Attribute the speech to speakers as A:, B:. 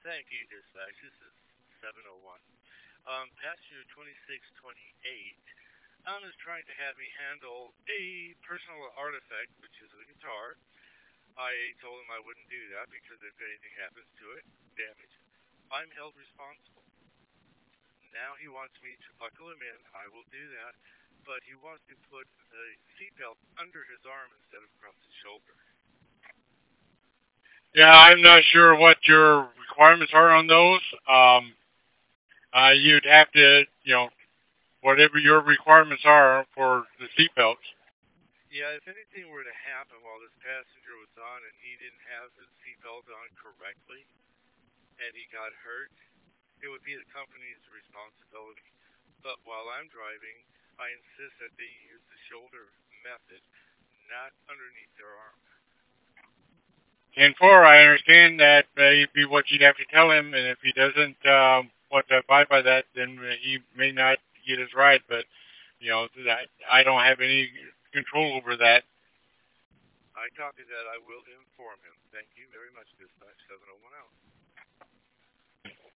A: Thank you, dispatch. This is 701. Passenger 2628. Alan is trying to have me handle a personal artifact, which is a guitar. I told him I wouldn't do that because if anything happens to it, damage, I'm held responsible. Now he wants me to buckle him in. I will do that. But he wants to put the seatbelt under his arm instead of across his shoulder.
B: Yeah, I'm not sure what your requirements are on those. You'd have to, whatever your requirements are for the seatbelts.
A: Yeah, if anything were to happen while this passenger was on and he didn't have his seatbelt on correctly and he got hurt, it would be the company's responsibility. But while I'm driving, I insist that they use the shoulder method, not underneath their arm.
B: And four, I understand that may be what you'd have to tell him, and if he doesn't want to abide by that, then he may not get his ride. But that I don't have any control over that.
A: I copy that. I will inform him. Thank you very much, Dispatch 701 out.